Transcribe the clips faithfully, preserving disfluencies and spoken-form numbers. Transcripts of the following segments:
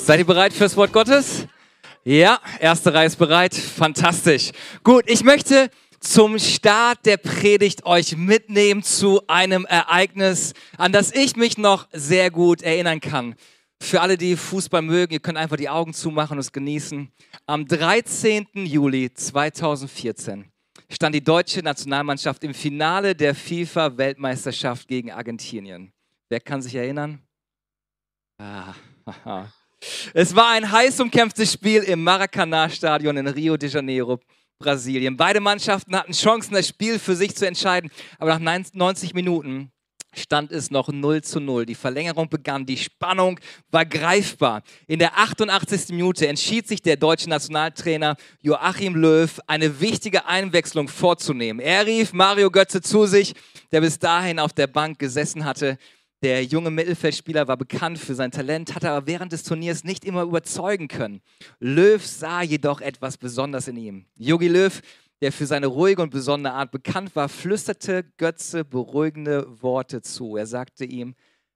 Seid ihr bereit fürs Wort Gottes? Ja, erste Reihe ist bereit. Fantastisch. Gut, ich möchte zum Start der Predigt euch mitnehmen zu einem Ereignis, an das ich mich noch sehr gut erinnern kann. Für alle, die Fußball mögen, ihr könnt einfach die Augen zumachen und es genießen. Am dreizehnten Juli zweitausendvierzehn stand die deutsche Nationalmannschaft im Finale der FIFA-Weltmeisterschaft gegen Argentinien. Wer kann sich erinnern? Ah, haha. Es war ein heiß umkämpftes Spiel im Maracanã-Stadion in Rio de Janeiro, Brasilien. Beide Mannschaften hatten Chancen, das Spiel für sich zu entscheiden, aber nach neunzig Minuten stand es noch null zu null. Die Verlängerung begann, die Spannung war greifbar. In der achtundachtzigsten Minute entschied sich der deutsche Nationaltrainer Joachim Löw, eine wichtige Einwechslung vorzunehmen. Er rief Mario Götze zu sich, der bis dahin auf der Bank gesessen hatte. Der junge Mittelfeldspieler war bekannt für sein Talent, hatte aber während des Turniers nicht immer überzeugen können. Löw sah jedoch etwas Besonderes in ihm. Jogi Löw, der für seine ruhige und besondere Art bekannt war, flüsterte Götze beruhigende Worte zu. Er sagte ihm: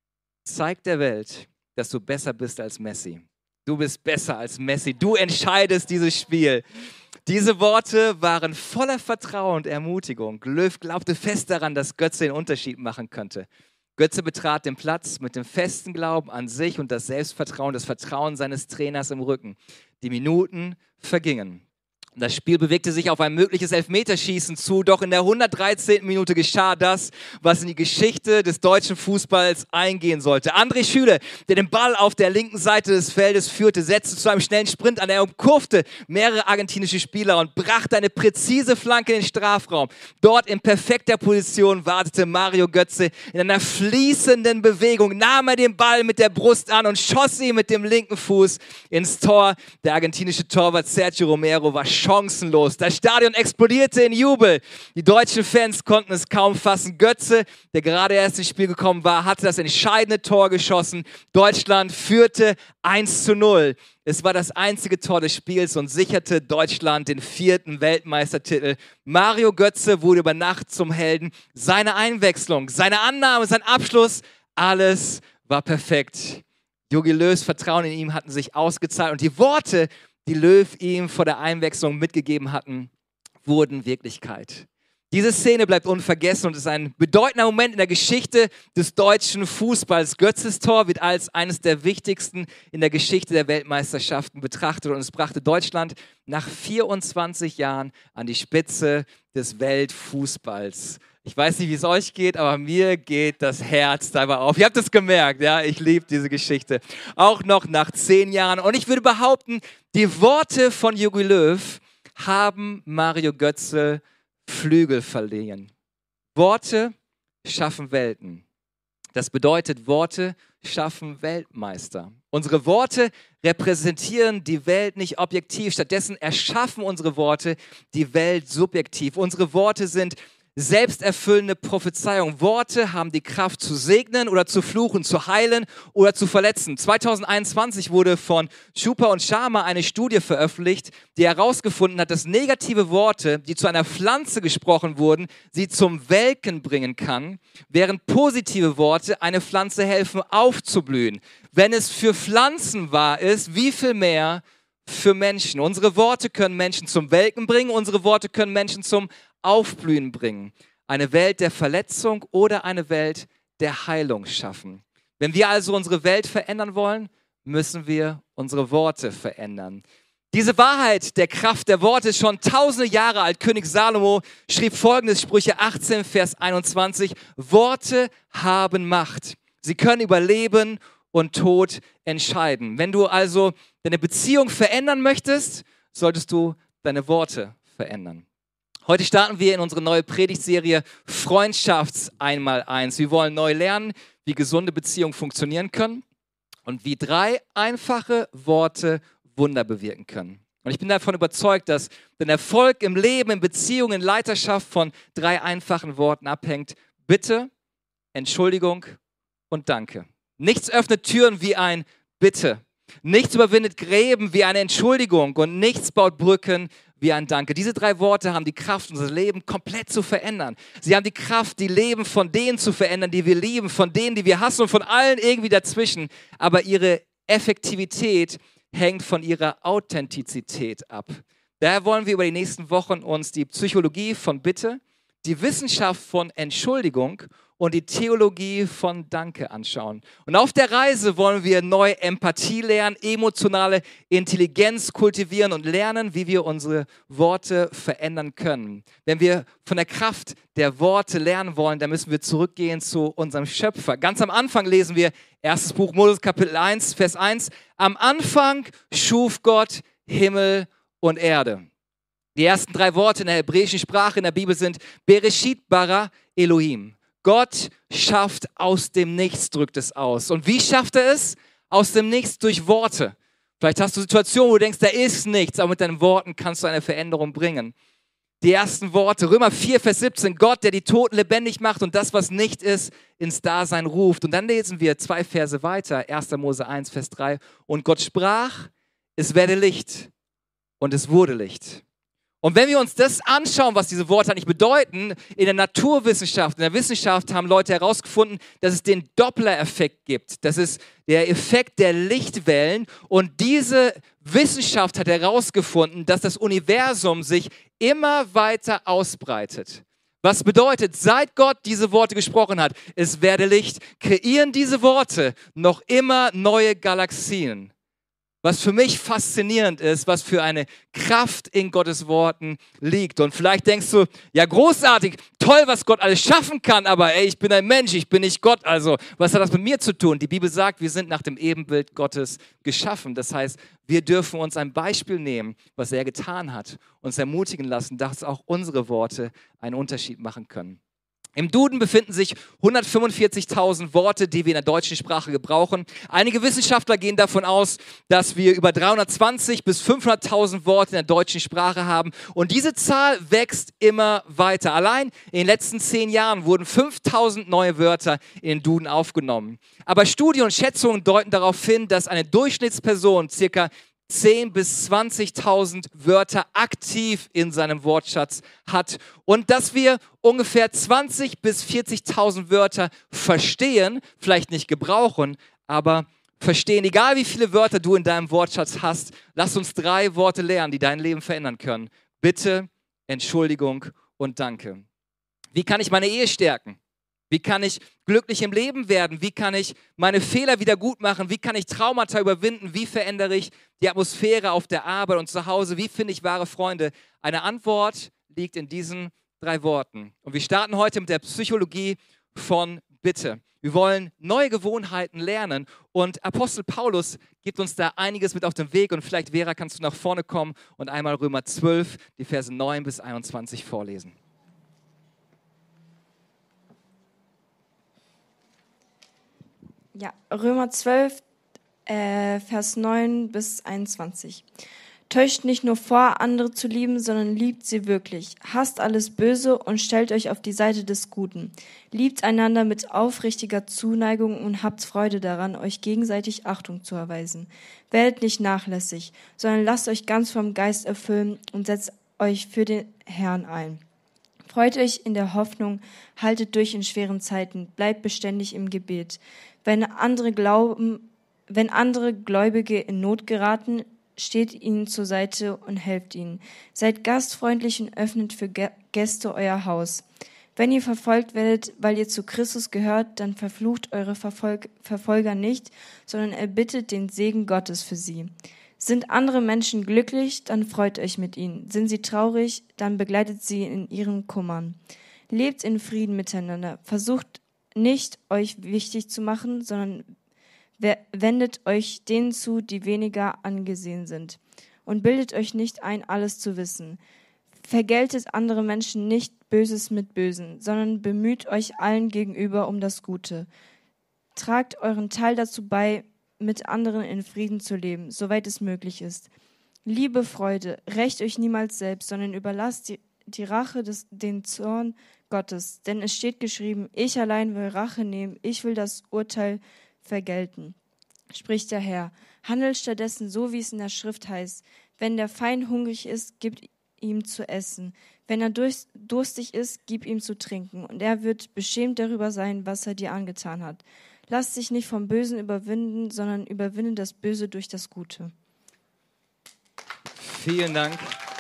Zeig der Welt, dass du besser bist als Messi. Du bist besser als Messi. Du entscheidest dieses Spiel. Diese Worte waren voller Vertrauen und Ermutigung. Löw glaubte fest daran, dass Götze den Unterschied machen könnte. Götze betrat den Platz mit dem festen Glauben an sich und das Selbstvertrauen, das Vertrauen seines Trainers im Rücken. Die Minuten vergingen. Das Spiel bewegte sich auf ein mögliches Elfmeterschießen zu, doch in der hundertdreizehnten Minute geschah das, was in die Geschichte des deutschen Fußballs eingehen sollte. André Schürrle, der den Ball auf der linken Seite des Feldes führte, setzte zu einem schnellen Sprint an. Er umkurvte mehrere argentinische Spieler und brachte eine präzise Flanke in den Strafraum. Dort in perfekter Position wartete Mario Götze. In einer fließenden Bewegung nahm er den Ball mit der Brust an und schoss ihn mit dem linken Fuß ins Tor. Der argentinische Torwart Sergio Romero war chancenlos. Das Stadion explodierte in Jubel. Die deutschen Fans konnten es kaum fassen. Götze, der gerade erst ins Spiel gekommen war, hatte das entscheidende Tor geschossen. Deutschland führte eins zu null. Es war das einzige Tor des Spiels und sicherte Deutschland den vierten Weltmeistertitel. Mario Götze wurde über Nacht zum Helden. Seine Einwechslung, seine Annahme, sein Abschluss, alles war perfekt. Jogi Löws Vertrauen in ihn hatten sich ausgezahlt und die Worte, die Löw ihm vor der Einwechslung mitgegeben hatten, wurden Wirklichkeit. Diese Szene bleibt unvergessen und ist ein bedeutender Moment in der Geschichte des deutschen Fußballs. Götzes Tor wird als eines der wichtigsten in der Geschichte der Weltmeisterschaften betrachtet und es brachte Deutschland nach vierundzwanzig Jahren an die Spitze des Weltfußballs. Ich weiß nicht, wie es euch geht, aber mir geht das Herz dabei auf. Ihr habt es gemerkt, ja, ich liebe diese Geschichte. Auch noch nach zehn Jahren. Und ich würde behaupten, die Worte von Jogi Löw haben Mario Götze Flügel verliehen. Worte schaffen Welten. Das bedeutet, Worte schaffen Weltmeister. Unsere Worte repräsentieren die Welt nicht objektiv. Stattdessen erschaffen unsere Worte die Welt subjektiv. Unsere Worte sind selbsterfüllende Prophezeiung. Worte haben die Kraft zu segnen oder zu fluchen, zu heilen oder zu verletzen. zweitausendeinundzwanzig wurde von Chupa und Sharma eine Studie veröffentlicht, die herausgefunden hat, dass negative Worte, die zu einer Pflanze gesprochen wurden, sie zum Welken bringen kann, während positive Worte eine Pflanze helfen aufzublühen. Wenn es für Pflanzen wahr ist, wie viel mehr für Menschen? Unsere Worte können Menschen zum Welken bringen, unsere Worte können Menschen zum Aufblühen bringen. Eine Welt der Verletzung oder eine Welt der Heilung schaffen. Wenn wir also unsere Welt verändern wollen, müssen wir unsere Worte verändern. Diese Wahrheit der Kraft der Worte ist schon tausende Jahre alt. König Salomo schrieb folgendes, Sprüche achtzehn, Vers einundzwanzig: Worte haben Macht. Sie können über Leben und Tod entscheiden. Wenn du also deine Beziehung verändern möchtest, solltest du deine Worte verändern. Heute starten wir in unsere neue Predigtserie Freundschafts einmal eins. Wir wollen neu lernen, wie gesunde Beziehungen funktionieren können und wie drei einfache Worte Wunder bewirken können. Und ich bin davon überzeugt, dass dein Erfolg im Leben, in Beziehungen, in Leiterschaft von drei einfachen Worten abhängt. Bitte, Entschuldigung und Danke. Nichts öffnet Türen wie ein Bitte. Nichts überwindet Gräben wie eine Entschuldigung und nichts baut Brücken wie ein Danke. Diese drei Worte haben die Kraft, unser Leben komplett zu verändern. Sie haben die Kraft, die Leben von denen zu verändern, die wir lieben, von denen, die wir hassen und von allen irgendwie dazwischen. Aber ihre Effektivität hängt von ihrer Authentizität ab. Daher wollen wir über die nächsten Wochen uns die Psychologie von Bitte, die Wissenschaft von Entschuldigung und die Theologie von Danke anschauen. Und auf der Reise wollen wir neue Empathie lernen, emotionale Intelligenz kultivieren und lernen, wie wir unsere Worte verändern können. Wenn wir von der Kraft der Worte lernen wollen, dann müssen wir zurückgehen zu unserem Schöpfer. Ganz am Anfang lesen wir erstes Buch Mose, Kapitel eins, Vers eins. Am Anfang schuf Gott Himmel und Erde. Die ersten drei Worte in der hebräischen Sprache in der Bibel sind Bereshit bara Elohim. Gott schafft aus dem Nichts, drückt es aus. Und wie schafft er es? Aus dem Nichts durch Worte. Vielleicht hast du Situationen, wo du denkst, da ist nichts, aber mit deinen Worten kannst du eine Veränderung bringen. Die ersten Worte, Römer vier, Vers siebzehn, Gott, der die Toten lebendig macht und das, was nicht ist, ins Dasein ruft. Und dann lesen wir zwei Verse weiter, erster Mose eins, Vers drei. Und Gott sprach, es werde Licht. Und es wurde Licht. Und wenn wir uns das anschauen, was diese Worte eigentlich bedeuten, in der Naturwissenschaft, in der Wissenschaft haben Leute herausgefunden, dass es den Doppler-Effekt gibt. Das ist der Effekt der Lichtwellen. Und diese Wissenschaft hat herausgefunden, dass das Universum sich immer weiter ausbreitet. Was bedeutet, seit Gott diese Worte gesprochen hat, es werde Licht, kreieren diese Worte noch immer neue Galaxien. Was für mich faszinierend ist, was für eine Kraft in Gottes Worten liegt. Und vielleicht denkst du, ja großartig, toll, was Gott alles schaffen kann, aber ey, ich bin ein Mensch, ich bin nicht Gott, also was hat das mit mir zu tun? Die Bibel sagt, wir sind nach dem Ebenbild Gottes geschaffen. Das heißt, wir dürfen uns ein Beispiel nehmen, was er getan hat, uns ermutigen lassen, dass auch unsere Worte einen Unterschied machen können. Im Duden befinden sich hundertfünfundvierzigtausend Worte, die wir in der deutschen Sprache gebrauchen. Einige Wissenschaftler gehen davon aus, dass wir über dreihundertzwanzig bis fünfhunderttausend Worte in der deutschen Sprache haben. Und diese Zahl wächst immer weiter. Allein in den letzten zehn Jahren wurden fünftausend neue Wörter in den Duden aufgenommen. Aber Studien und Schätzungen deuten darauf hin, dass eine Durchschnittsperson circa zehntausend bis zwanzigtausend Wörter aktiv in seinem Wortschatz hat und dass wir ungefähr zwanzigtausend bis vierzigtausend Wörter verstehen, vielleicht nicht gebrauchen, aber verstehen. Egal wie viele Wörter du in deinem Wortschatz hast, lass uns drei Worte lernen, die dein Leben verändern können. Bitte, Entschuldigung und Danke. Wie kann ich meine Ehe stärken? Wie kann ich glücklich im Leben werden? Wie kann ich meine Fehler wieder gut machen? Wie kann ich Traumata überwinden? Wie verändere ich die Atmosphäre auf der Arbeit und zu Hause? Wie finde ich wahre Freunde? Eine Antwort liegt in diesen drei Worten. Und wir starten heute mit der Psychologie von Bitte. Wir wollen neue Gewohnheiten lernen und Apostel Paulus gibt uns da einiges mit auf den Weg. Und vielleicht, Vera, kannst du nach vorne kommen und einmal Römer zwölf, die Verse neun bis einundzwanzig vorlesen. Ja, Römer zwölf, äh, Vers neun bis einundzwanzig. Täuscht nicht nur vor, andere zu lieben, sondern liebt sie wirklich. Hasst alles Böse und stellt euch auf die Seite des Guten. Liebt einander mit aufrichtiger Zuneigung und habt Freude daran, euch gegenseitig Achtung zu erweisen. Werdet nicht nachlässig, sondern lasst euch ganz vom Geist erfüllen und setzt euch für den Herrn ein. Freut euch in der Hoffnung, haltet durch in schweren Zeiten, bleibt beständig im Gebet. Wenn andere glauben, wenn andere Gläubige in Not geraten, steht ihnen zur Seite und helft ihnen. Seid gastfreundlich und öffnet für Gäste euer Haus. Wenn ihr verfolgt werdet, weil ihr zu Christus gehört, dann verflucht eure Verfolg- Verfolger nicht, sondern erbittet den Segen Gottes für sie. Sind andere Menschen glücklich, dann freut euch mit ihnen. Sind sie traurig, dann begleitet sie in ihren Kummern. Lebt in Frieden miteinander. Versucht nicht, euch wichtig zu machen, sondern wendet euch denen zu, die weniger angesehen sind. Und bildet euch nicht ein, alles zu wissen. Vergeltet andere Menschen nicht Böses mit Bösen, sondern bemüht euch allen gegenüber um das Gute. Tragt euren Teil dazu bei, mit anderen in Frieden zu leben, soweit es möglich ist. Liebe Freude, rächt euch niemals selbst, sondern überlasst die, die Rache des, den Zorn Gottes. Denn es steht geschrieben, ich allein will Rache nehmen, ich will das Urteil vergelten, spricht der Herr. Handelt stattdessen so, wie es in der Schrift heißt. Wenn der Feind hungrig ist, gib ihm zu essen. Wenn er durstig ist, gib ihm zu trinken. Und er wird beschämt darüber sein, was er dir angetan hat. Lass dich nicht vom Bösen überwinden, sondern überwinde das Böse durch das Gute. Vielen Dank.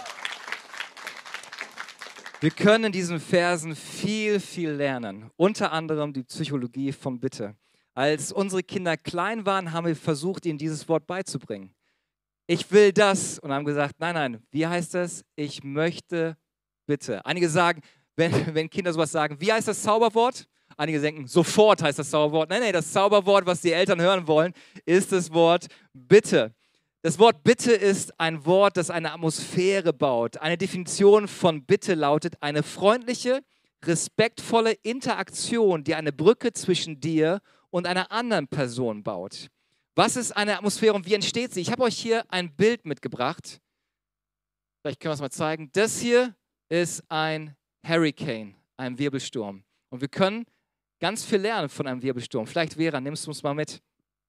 Wir können in diesen Versen viel, viel lernen. Unter anderem die Psychologie von Bitte. Als unsere Kinder klein waren, haben wir versucht, ihnen dieses Wort beizubringen. Ich will das. Und haben gesagt, nein, nein, wie heißt das? Ich möchte bitte. Einige sagen, wenn, wenn Kinder sowas sagen, wie heißt das Zauberwort? Einige denken, sofort heißt das Zauberwort. Nein, nein, das Zauberwort, was die Eltern hören wollen, ist das Wort bitte. Das Wort Bitte ist ein Wort, das eine Atmosphäre baut. Eine Definition von Bitte lautet eine freundliche, respektvolle Interaktion, die eine Brücke zwischen dir und einer anderen Person baut. Was ist eine Atmosphäre und wie entsteht sie? Ich habe euch hier ein Bild mitgebracht. Vielleicht können wir es mal zeigen. Das hier ist ein Hurricane, ein Wirbelsturm. Und wir können ganz viel lernen von einem Wirbelsturm. Vielleicht, Vera, nimmst du uns mal mit.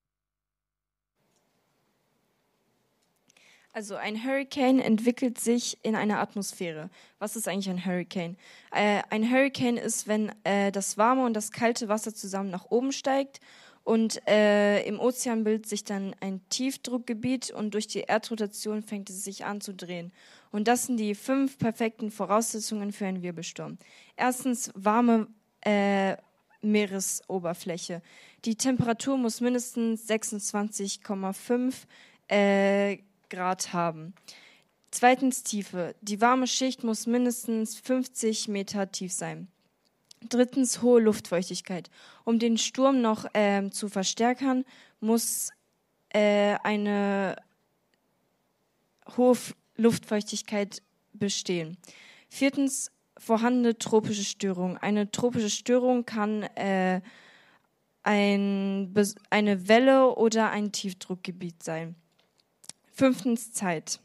Also ein Hurricane entwickelt sich in einer Atmosphäre. Was ist eigentlich ein Hurricane? Äh, ein Hurricane ist, wenn äh, das warme und das kalte Wasser zusammen nach oben steigt und äh, im Ozean bildet sich dann ein Tiefdruckgebiet und durch die Erdrotation fängt es sich an zu drehen. Und das sind die fünf perfekten Voraussetzungen für einen Wirbelsturm. Erstens warme äh, Meeresoberfläche. Die Temperatur muss mindestens sechsundzwanzig Komma fünf äh, Grad haben. Zweitens Tiefe. Die warme Schicht muss mindestens fünfzig Meter tief sein. Drittens hohe Luftfeuchtigkeit. Um den Sturm noch äh, zu verstärken, muss äh, eine hohe F- Luftfeuchtigkeit bestehen. Viertens vorhandene tropische Störung. Eine tropische Störung kann äh, ein, eine Welle oder ein Tiefdruckgebiet sein. Fünftens Zeit.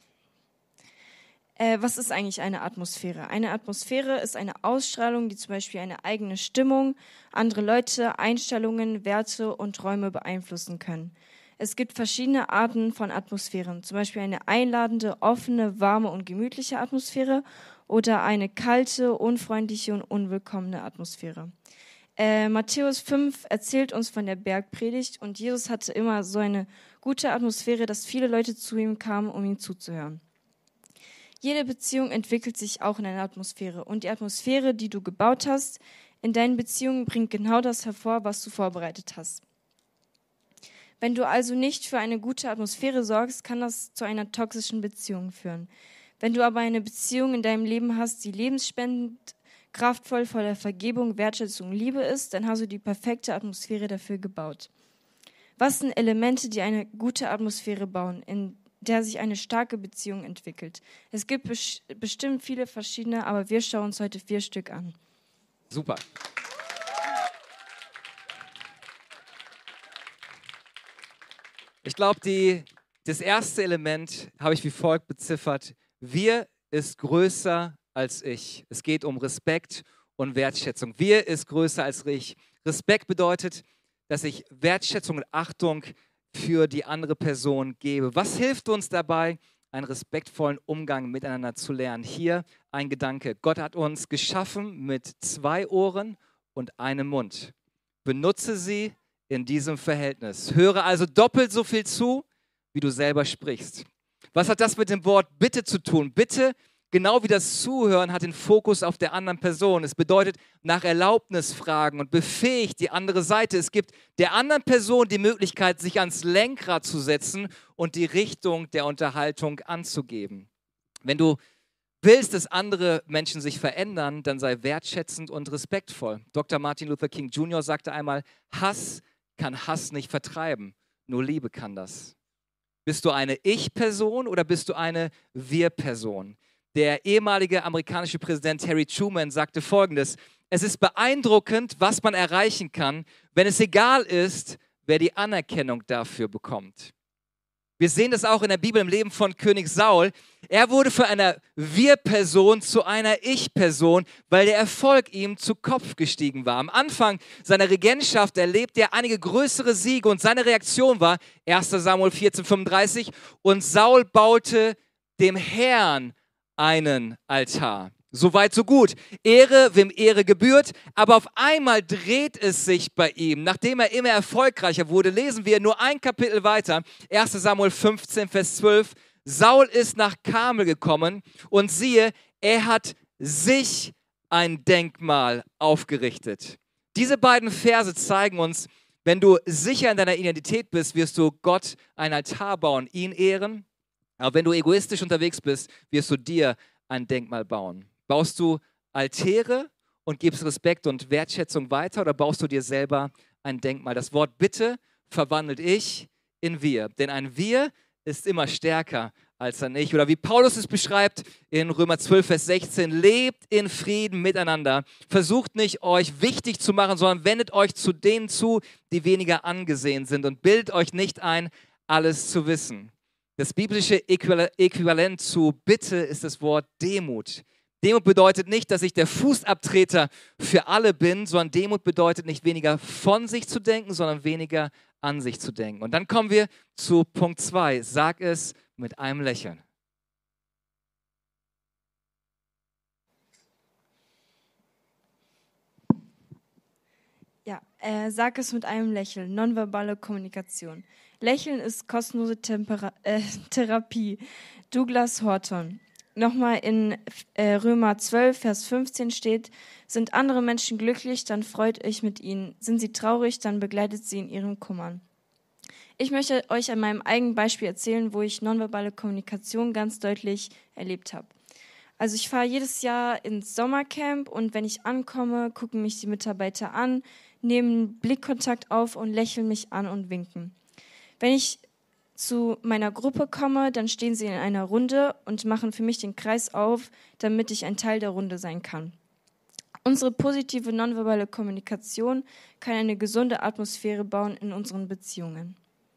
Äh, was ist eigentlich eine Atmosphäre? Eine Atmosphäre ist eine Ausstrahlung, die zum Beispiel eine eigene Stimmung, andere Leute, Einstellungen, Werte und Räume beeinflussen können. Es gibt verschiedene Arten von Atmosphären, zum Beispiel eine einladende, offene, warme und gemütliche Atmosphäre oder eine kalte, unfreundliche und unwillkommene Atmosphäre. Äh, Matthäus fünf erzählt uns von der Bergpredigt und Jesus hatte immer so eine gute Atmosphäre, dass viele Leute zu ihm kamen, um ihm zuzuhören. Jede Beziehung entwickelt sich auch in einer Atmosphäre und die Atmosphäre, die du gebaut hast, in deinen Beziehungen bringt genau das hervor, was du vorbereitet hast. Wenn du also nicht für eine gute Atmosphäre sorgst, kann das zu einer toxischen Beziehung führen. Wenn du aber eine Beziehung in deinem Leben hast, die lebensspendend, kraftvoll, voller Vergebung, Wertschätzung, Liebe ist, dann hast du die perfekte Atmosphäre dafür gebaut. Was sind Elemente, die eine gute Atmosphäre bauen, in der sich eine starke Beziehung entwickelt? Es gibt bes- bestimmt viele verschiedene, aber wir schauen uns heute vier Stück an. Super. Ich glaube, das erste Element habe ich wie folgt beziffert. Wir ist größer als ich. Es geht um Respekt und Wertschätzung. Wir ist größer als ich. Respekt bedeutet, dass ich Wertschätzung und Achtung für die andere Person gebe. Was hilft uns dabei, einen respektvollen Umgang miteinander zu lernen? Hier ein Gedanke. Gott hat uns geschaffen mit zwei Ohren und einem Mund. Benutze sie in diesem Verhältnis. Höre also doppelt so viel zu, wie du selber sprichst. Was hat das mit dem Wort Bitte zu tun? Bitte, genau wie das Zuhören, hat den Fokus auf der anderen Person. Es bedeutet nach Erlaubnis fragen und befähigt die andere Seite. Es gibt der anderen Person die Möglichkeit, sich ans Lenkrad zu setzen und die Richtung der Unterhaltung anzugeben. Wenn du willst, dass andere Menschen sich verändern, dann sei wertschätzend und respektvoll. Doktor Martin Luther King Junior sagte einmal, Hass kann Hass nicht vertreiben, nur Liebe kann das. Bist du eine Ich-Person oder bist du eine Wir-Person? Der ehemalige amerikanische Präsident Harry Truman sagte Folgendes: Es ist beeindruckend, was man erreichen kann, wenn es egal ist, wer die Anerkennung dafür bekommt. Wir sehen das auch in der Bibel im Leben von König Saul. Er wurde von einer Wir-Person zu einer Ich-Person, weil der Erfolg ihm zu Kopf gestiegen war. Am Anfang seiner Regentschaft erlebte er einige größere Siege und seine Reaktion war erster Samuel vierzehn fünfunddreißig und Saul baute dem Herrn einen Altar. Soweit, so gut. Ehre, wem Ehre gebührt. Aber auf einmal dreht es sich bei ihm. Nachdem er immer erfolgreicher wurde, lesen wir nur ein Kapitel weiter. erster Samuel fünfzehn, Vers zwölf. Saul ist nach Karmel gekommen und siehe, er hat sich ein Denkmal aufgerichtet. Diese beiden Verse zeigen uns, wenn du sicher in deiner Identität bist, wirst du Gott einen Altar bauen, ihn ehren. Aber wenn du egoistisch unterwegs bist, wirst du dir ein Denkmal bauen. Baust du Altäre und gibst Respekt und Wertschätzung weiter oder baust du dir selber ein Denkmal? Das Wort Bitte verwandelt ich in wir, denn ein Wir ist immer stärker als ein Ich. Oder wie Paulus es beschreibt in Römer zwölf, Vers sechzehn, lebt in Frieden miteinander. Versucht nicht, euch wichtig zu machen, sondern wendet euch zu denen zu, die weniger angesehen sind und bildet euch nicht ein, alles zu wissen. Das biblische Äquivalent zu Bitte ist das Wort Demut. Demut bedeutet nicht, dass ich der Fußabtreter für alle bin, sondern Demut bedeutet nicht weniger von sich zu denken, sondern weniger an sich zu denken. Und dann kommen wir zu Punkt zwei. Sag es mit einem Lächeln. Ja, äh, sag es mit einem Lächeln. Nonverbale Kommunikation. Lächeln ist kostenlose Tempera- äh, Therapie. Douglas Horton. Nochmal in äh, Römer zwölf, Vers fünfzehn steht, sind andere Menschen glücklich, dann freut euch mit ihnen. Sind sie traurig, dann begleitet sie in ihren Kummern. Ich möchte euch an meinem eigenen Beispiel erzählen, wo ich nonverbale Kommunikation ganz deutlich erlebt habe. Also ich fahre jedes Jahr ins Sommercamp und wenn ich ankomme, gucken mich die Mitarbeiter an, nehmen Blickkontakt auf und lächeln mich an und winken. Wenn ich zu meiner Gruppe komme, dann stehen sie in einer Runde und machen für mich den Kreis auf, damit ich ein Teil der Runde sein kann. Unsere positive nonverbale Kommunikation kann eine gesunde Atmosphäre bauen in unseren Beziehungen.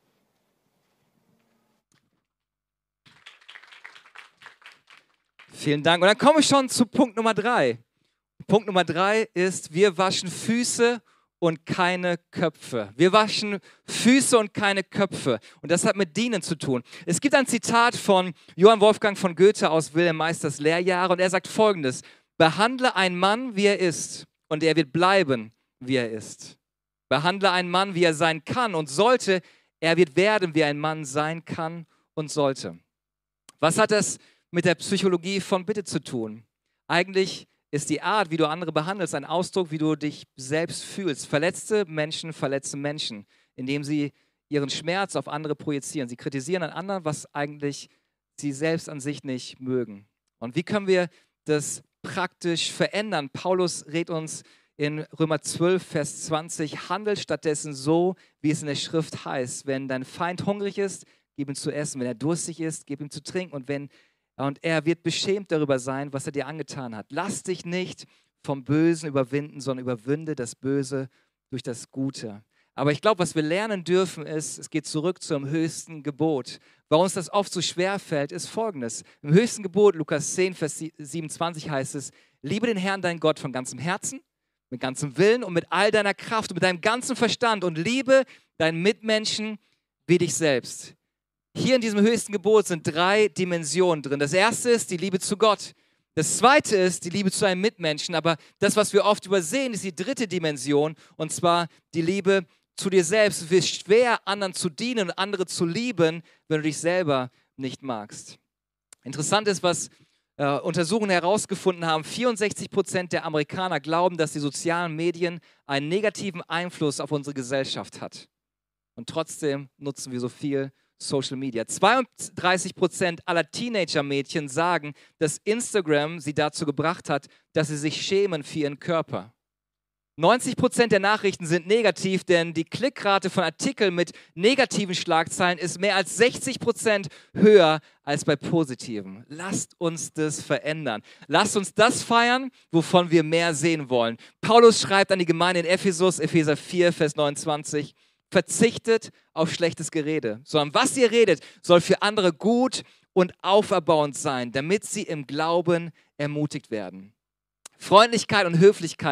Vielen Dank. Und dann komme ich schon zu Punkt Nummer drei. Punkt Nummer drei ist, wir waschen Füße und keine Köpfe. Wir waschen Füße und keine Köpfe. Und das hat mit Dienen zu tun. Es gibt ein Zitat von Johann Wolfgang von Goethe aus Wilhelm Meisters Lehrjahre und er sagt Folgendes: Behandle einen Mann, wie er ist, und er wird bleiben, wie er ist. Behandle einen Mann, wie er sein kann und sollte, er wird werden, wie ein Mann sein kann und sollte. Was hat das mit der Psychologie von Bitte zu tun? Eigentlich ist die Art, wie du andere behandelst, ein Ausdruck, wie du dich selbst fühlst. Verletzte Menschen verletzen Menschen, indem sie ihren Schmerz auf andere projizieren. Sie kritisieren an anderen, was eigentlich sie selbst an sich nicht mögen. Und wie können wir das praktisch verändern? Paulus rät uns in Römer zwölf, Vers zwanzig, handelt stattdessen so, wie es in der Schrift heißt. Wenn dein Feind hungrig ist, gib ihm zu essen. Wenn er durstig ist, gib ihm zu trinken. Und wenn Und er wird beschämt darüber sein, was er dir angetan hat. Lass dich nicht vom Bösen überwinden, sondern überwinde das Böse durch das Gute. Aber ich glaube, was wir lernen dürfen, ist, es geht zurück zum höchsten Gebot. Warum uns das oft so schwer fällt, ist Folgendes. Im höchsten Gebot, Lukas zehn, Vers siebenundzwanzig heißt es, liebe den Herrn, deinen Gott, von ganzem Herzen, mit ganzem Willen und mit all deiner Kraft und mit deinem ganzen Verstand und liebe deinen Mitmenschen wie dich selbst. Hier in diesem höchsten Gebot sind drei Dimensionen drin. Das erste ist die Liebe zu Gott. Das zweite ist die Liebe zu einem Mitmenschen. Aber das, was wir oft übersehen, ist die dritte Dimension. Und zwar die Liebe zu dir selbst. Es wird schwer, anderen zu dienen und andere zu lieben, wenn du dich selber nicht magst. Interessant ist, was äh, Untersuchungen herausgefunden haben. vierundsechzig Prozent der Amerikaner glauben, dass die sozialen Medien einen negativen Einfluss auf unsere Gesellschaft hat. Und trotzdem nutzen wir so viel Social Media. zweiunddreißig Prozent aller Teenager-Mädchen sagen, dass Instagram sie dazu gebracht hat, dass sie sich schämen für ihren Körper. neunzig Prozent der Nachrichten sind negativ, denn die Klickrate von Artikeln mit negativen Schlagzeilen ist mehr als sechzig Prozent höher als bei positiven. Lasst uns das verändern. Lasst uns das feiern, wovon wir mehr sehen wollen. Paulus schreibt an die Gemeinde in Ephesus, Epheser vier, Vers neunundzwanzig, verzichtet auf schlechtes Gerede, sondern was ihr redet, soll für andere gut und auferbauend sein, damit sie im Glauben ermutigt werden. Freundlichkeit und Höflichkeit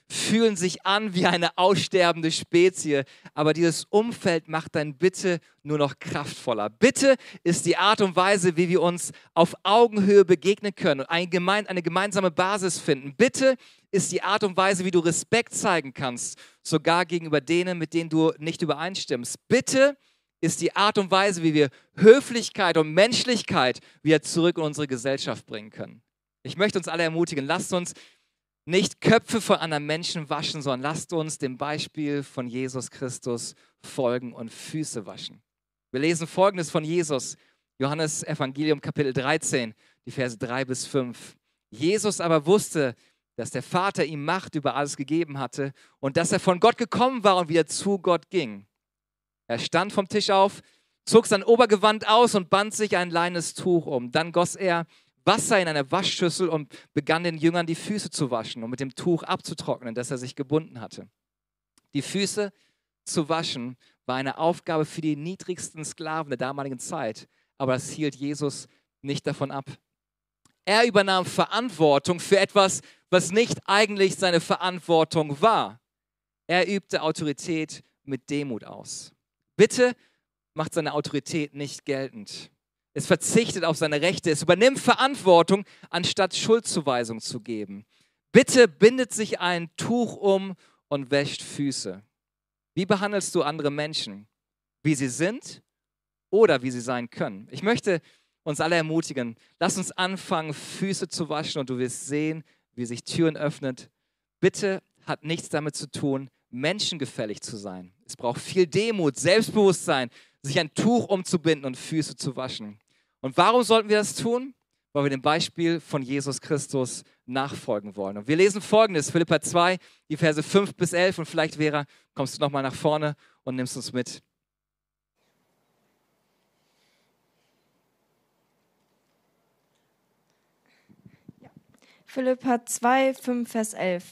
fühlen sich an wie eine aussterbende Spezie, aber dieses Umfeld macht dein Bitte nur noch kraftvoller. Bitte ist die Art und Weise, wie wir uns auf Augenhöhe begegnen können und eine, gemein, eine gemeinsame Basis finden. Bitte ist die Art und Weise, wie du Respekt zeigen kannst, sogar gegenüber denen, mit denen du nicht übereinstimmst. Bitte ist die Art und Weise, wie wir Höflichkeit und Menschlichkeit wieder zurück in unsere Gesellschaft bringen können. Ich möchte uns alle ermutigen, lasst uns nicht Köpfe von anderen Menschen waschen, sondern lasst uns dem Beispiel von Jesus Christus folgen und Füße waschen. Wir lesen Folgendes von Jesus, Johannes Evangelium Kapitel dreizehn, die Verse drei bis fünf. Jesus aber wusste, dass der Vater ihm Macht über alles gegeben hatte und dass er von Gott gekommen war und wieder zu Gott ging. Er stand vom Tisch auf, zog sein Obergewand aus und band sich ein leines Tuch um. Dann goss er Wasser in eine Waschschüssel und begann den Jüngern die Füße zu waschen und mit dem Tuch abzutrocknen, das er sich gebunden hatte. Die Füße zu waschen war eine Aufgabe für die niedrigsten Sklaven der damaligen Zeit, aber das hielt Jesus nicht davon ab. Er übernahm Verantwortung für etwas, was nicht eigentlich seine Verantwortung war. Er übte Autorität mit Demut aus. Bitte macht seine Autorität nicht geltend. Es verzichtet auf seine Rechte. Es übernimmt Verantwortung, anstatt Schuldzuweisung zu geben. Bitte bindet sich ein Tuch um und wäscht Füße. Wie behandelst du andere Menschen? Wie sie sind oder wie sie sein können? Ich möchte uns alle ermutigen, lass uns anfangen, Füße zu waschen und du wirst sehen, wie sich Türen öffnen. Bitte hat nichts damit zu tun, menschengefällig zu sein. Es braucht viel Demut, Selbstbewusstsein, sich ein Tuch umzubinden und Füße zu waschen. Und warum sollten wir das tun? Weil wir dem Beispiel von Jesus Christus nachfolgen wollen. Und wir lesen Folgendes, Philipper zwei, die Verse fünf bis elf. Und vielleicht, Vera, kommst du nochmal nach vorne und nimmst uns mit. Ja. Philipper zwei, fünf, Vers elf.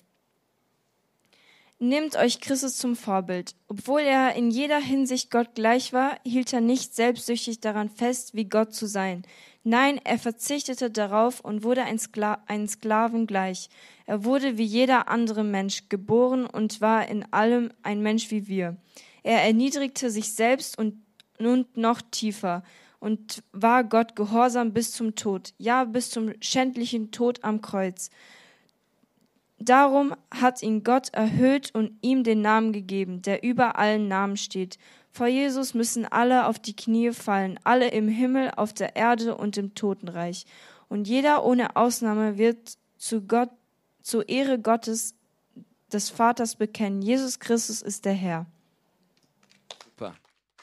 Nehmt euch Christus zum Vorbild. Obwohl er in jeder Hinsicht Gott gleich war, hielt er nicht selbstsüchtig daran fest, wie Gott zu sein. Nein, er verzichtete darauf und wurde ein, Skla- ein Sklaven gleich. Er wurde wie jeder andere Mensch geboren und war in allem ein Mensch wie wir. Er erniedrigte sich selbst und, und noch tiefer und war Gott gehorsam bis zum Tod, ja, bis zum schändlichen Tod am Kreuz. Darum hat ihn Gott erhöht und ihm den Namen gegeben, der über allen Namen steht. Vor Jesus müssen alle auf die Knie fallen, alle im Himmel, auf der Erde und im Totenreich. Und jeder ohne Ausnahme wird zu Gott, zur Ehre Gottes, des Vaters bekennen, Jesus Christus ist der Herr. Super.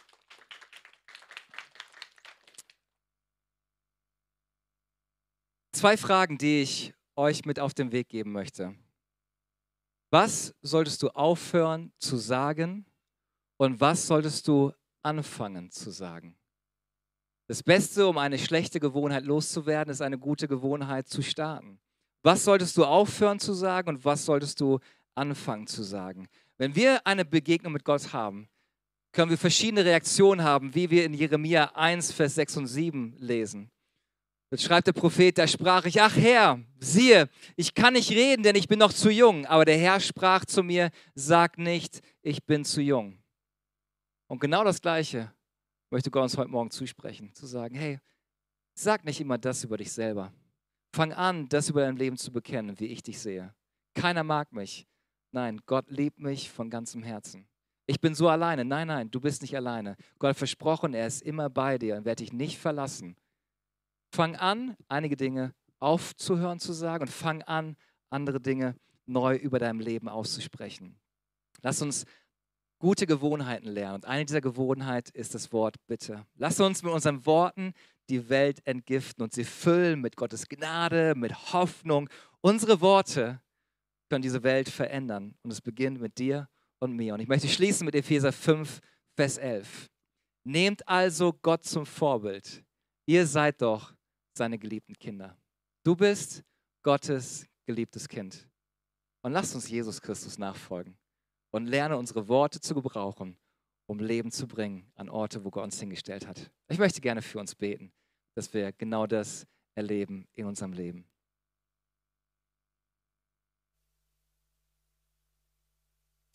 Zwei Fragen, die ich euch mit auf den Weg geben möchte. Was solltest du aufhören zu sagen und was solltest du anfangen zu sagen? Das Beste, um eine schlechte Gewohnheit loszuwerden, ist eine gute Gewohnheit zu starten. Was solltest du aufhören zu sagen und was solltest du anfangen zu sagen? Wenn wir eine Begegnung mit Gott haben, können wir verschiedene Reaktionen haben, wie wir in Jeremia eins, Vers sechs und sieben lesen. Jetzt schreibt der Prophet, da sprach ich, ach Herr, siehe, ich kann nicht reden, denn ich bin noch zu jung. Aber der Herr sprach zu mir, sag nicht, ich bin zu jung. Und genau das Gleiche möchte Gott uns heute Morgen zusprechen, zu sagen, hey, sag nicht immer das über dich selber. Fang an, das über dein Leben zu bekennen, wie ich dich sehe. Keiner mag mich. Nein, Gott liebt mich von ganzem Herzen. Ich bin so alleine. Nein, nein, du bist nicht alleine. Gott hat versprochen, er ist immer bei dir und wird dich nicht verlassen. Fang an, einige Dinge aufzuhören zu sagen und fang an, andere Dinge neu über deinem Leben auszusprechen. Lass uns gute Gewohnheiten lernen. Und eine dieser Gewohnheiten ist das Wort Bitte. Lass uns mit unseren Worten die Welt entgiften und sie füllen mit Gottes Gnade, mit Hoffnung. Unsere Worte können diese Welt verändern. Und es beginnt mit dir und mir. Und ich möchte schließen mit Epheser fünf, Vers elf. Nehmt also Gott zum Vorbild. Ihr seid doch seine geliebten Kinder. Du bist Gottes geliebtes Kind. Und lasst uns Jesus Christus nachfolgen und lerne unsere Worte zu gebrauchen, um Leben zu bringen an Orte, wo Gott uns hingestellt hat. Ich möchte gerne für uns beten, dass wir genau das erleben in unserem Leben.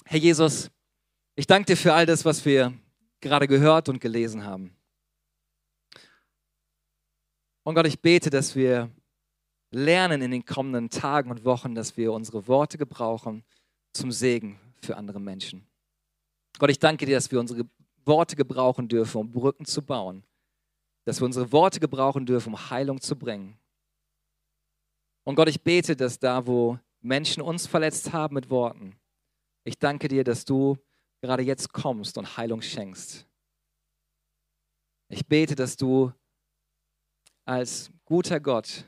Herr Jesus, ich danke dir für all das, was wir gerade gehört und gelesen haben. Und Gott, ich bete, dass wir lernen in den kommenden Tagen und Wochen, dass wir unsere Worte gebrauchen zum Segen für andere Menschen. Gott, ich danke dir, dass wir unsere Worte gebrauchen dürfen, um Brücken zu bauen. Dass wir unsere Worte gebrauchen dürfen, um Heilung zu bringen. Und Gott, ich bete, dass da, wo Menschen uns verletzt haben mit Worten, ich danke dir, dass du gerade jetzt kommst und Heilung schenkst. Ich bete, dass du als guter Gott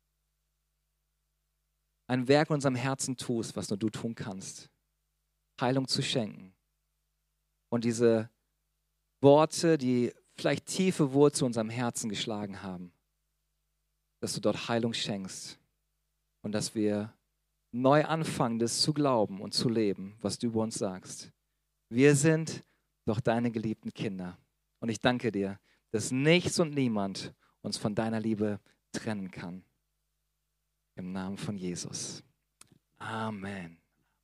ein Werk in unserem Herzen tust, was nur du tun kannst. Heilung zu schenken. Und diese Worte, die vielleicht tiefe Wurzeln in unserem Herzen geschlagen haben, dass du dort Heilung schenkst und dass wir neu anfangen, das zu glauben und zu leben, was du über uns sagst. Wir sind doch deine geliebten Kinder. Und ich danke dir, dass nichts und niemand uns von deiner Liebe trennen kann. Im Namen von Jesus. Amen.